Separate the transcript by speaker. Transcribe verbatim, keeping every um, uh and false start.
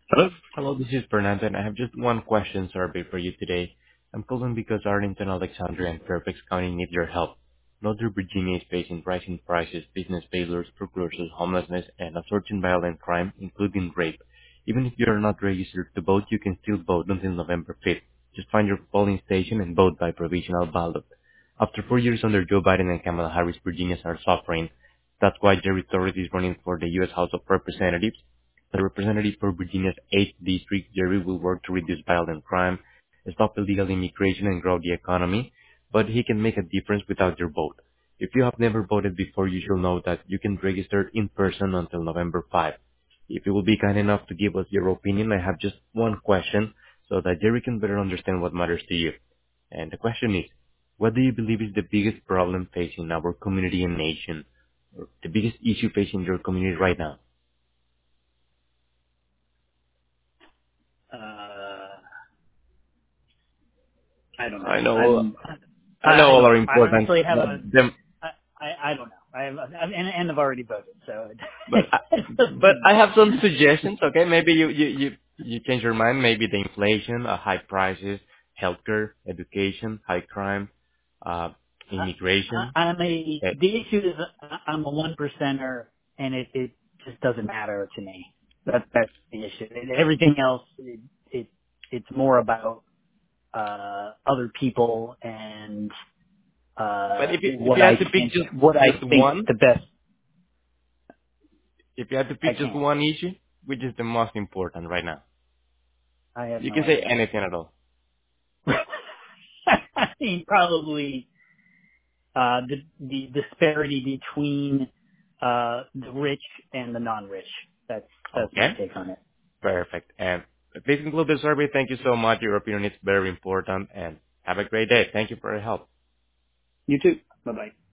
Speaker 1: Hello?
Speaker 2: Hello, this is Fernando, and I have just one question survey for you today. I'm calling because Arlington, Alexandria, and Fairfax County need your help. Northern Virginia is facing rising prices, business failures, foreclosures, homelessness, and a surge in violent crime, including rape. Even if you are not registered to vote, you can still vote until November fifth. Just find your polling station and vote by provisional ballot. After four years under Joe Biden and Kamala Harris, Virginians are suffering. That's why Jerry Torres is running for the U S House of Representatives. The representative for Virginia's eighth District, Jerry, will work to reduce violent crime, stop illegal immigration, and grow the economy, but he can make a difference without your vote. If you have never voted before, you should know that you can register in person until November fifth. If you will be kind enough to give us your opinion, I have just one question so that Jerry can better understand what matters to you. And the question is, what do you believe is the biggest problem facing our community and nation, or the biggest issue facing your community right now?
Speaker 1: Uh, I don't know.
Speaker 2: I know
Speaker 1: I'm, I,
Speaker 2: I know
Speaker 1: I
Speaker 2: all
Speaker 1: don't
Speaker 2: are
Speaker 1: know. I
Speaker 2: important,
Speaker 1: honestly have
Speaker 2: but
Speaker 1: a,
Speaker 2: them,
Speaker 1: I, I, I don't know. I have, and, and I've already voted, so
Speaker 2: but I,
Speaker 1: it
Speaker 2: but
Speaker 1: doesn't
Speaker 2: I have some
Speaker 1: matter.
Speaker 2: suggestions. Okay, maybe you you you you change your mind. Maybe the inflation, uh, high prices, healthcare, education, high crime, uh,
Speaker 1: I,
Speaker 2: immigration.
Speaker 1: I, I'm a,
Speaker 2: Uh,
Speaker 1: the issue is I'm a one percenter and it, it just doesn't matter to me. That, that's the issue. And everything else, it, it, it's more about, uh, other people and,
Speaker 2: But
Speaker 1: uh,
Speaker 2: if you if
Speaker 1: what
Speaker 2: you
Speaker 1: I
Speaker 2: had to pick
Speaker 1: think,
Speaker 2: just
Speaker 1: what I
Speaker 2: just
Speaker 1: think
Speaker 2: one,
Speaker 1: the best
Speaker 2: if you had to
Speaker 1: I
Speaker 2: pick just
Speaker 1: can.
Speaker 2: one issue, which is the most important right now,
Speaker 1: I have
Speaker 2: you
Speaker 1: no
Speaker 2: can say
Speaker 1: idea.
Speaker 2: anything at all.
Speaker 1: I mean, probably uh, the the disparity between uh, the rich and the non-rich. That's that's my
Speaker 2: Okay,
Speaker 1: take on it.
Speaker 2: perfect. And please conclude the survey. Thank you so much. Your opinion is very important, and have a great day. Thank you for your help.
Speaker 1: You too. Bye bye.